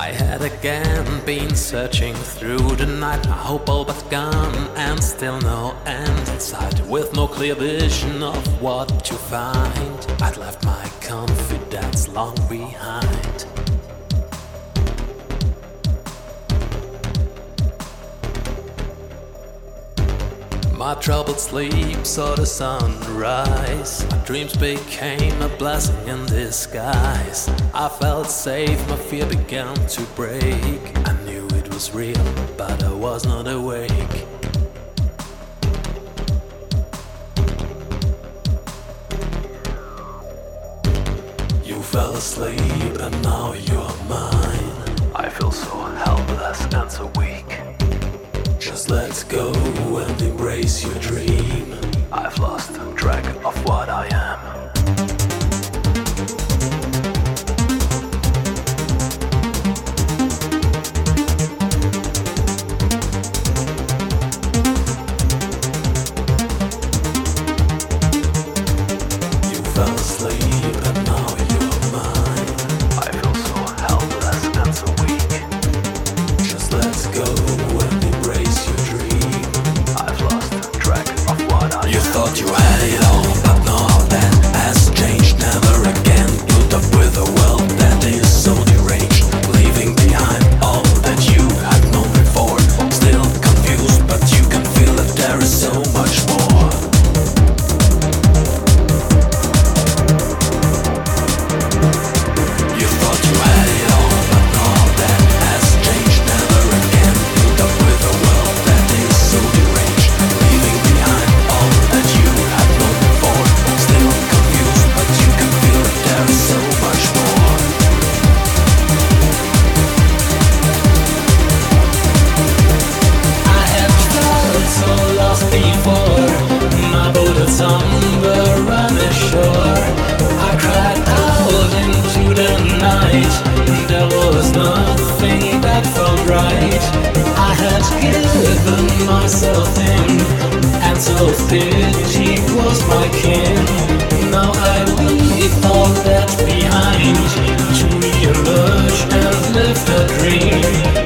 I had again been searching through the night, my hope all but gone, and still no end in sight. With no clear vision of what to find, I'd left my confidence long behind. My troubled sleep saw the sunrise. My dreams became a blessing in disguise. I felt safe, my fear began to break. I knew it was real, but I was not awake. You fell asleep and now you're mine. I feel so helpless and so weak. Just let go and embrace your dream. I've lost track of what I am. You fell asleep and now you're mine. I feel so helpless and so weak. Just let go and embrace your dream. I've lost track of what I am. You thought you had it all, but no, that has changed. Never again put up with a world that is so deranged, leaving behind all that you had known before. Still confused, but you can feel that there is so much more. You thought you had it all, but no, that has changed. Never again put up with a world that is so deranged, leaving behind all that you had known before. Still confused, but you can feel that there is so much more. I have felt so lost before. My bullets on the running shore. I cried out into the night. There was nothing that felt right. I had given myself in, and self-pity was my kin. Now I leave all that behind to re-emerge and live the dream.